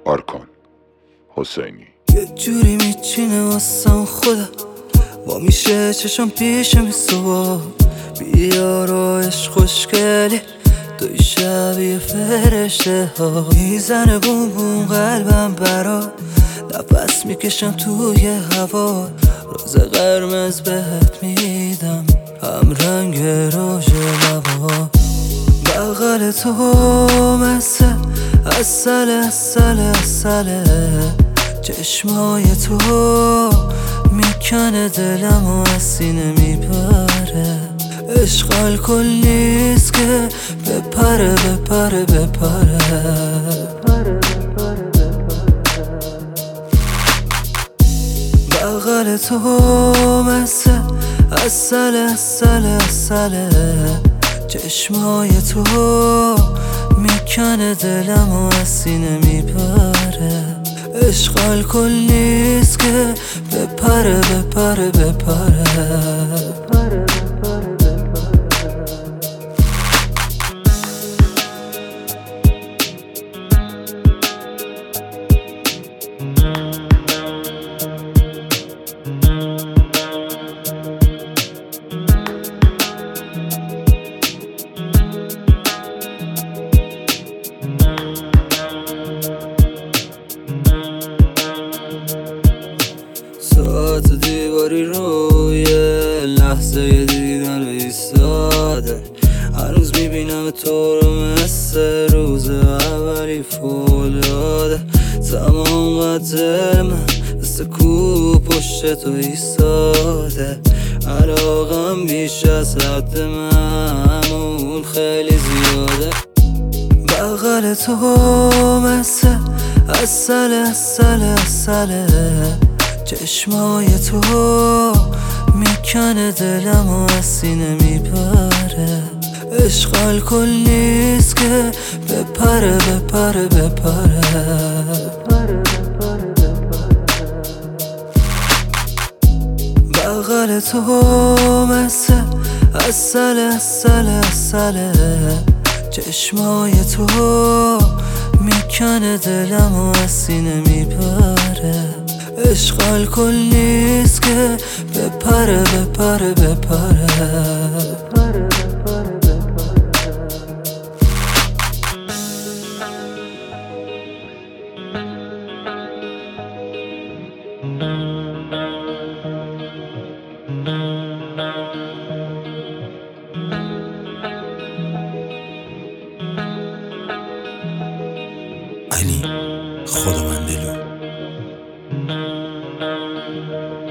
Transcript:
آرکان حسینی. یه جوری میچینه واسم خدا با میشه چشم پیش میسوا بیار و عشق خوشگلی توی شبیه فرشته ها میزنه بوم بوم قلبم برات نفس میکشم توی هوا روز قرمز بهت میدم هم رنگ روژ لبا بغل تو مثل عسله چشمای تو میکنه دلم و از سینه میپره عشق الکل نیست که بپره بغل تو مثل عسله چشمای تو میکنه دلم و از سینه میپره عشق الکل نیست که بپره ساعت دیواری روی لحظه دیدن ایستاده هنوز میبینم تو رو مثل روز اولی فولاده تمام قدر من مثل کو پشت تو ایستاده علاقم بیش از حد معمول خیلی زیاده بغل تو مثل عسله چشمای تو میکنه دلم و از سینه میپره عشق الکل نیست که بپره بغل تو مثل عسله چشمای تو میکنه دلم و از سینه میپره عشق الکل نیست که بپره علی خداوندلو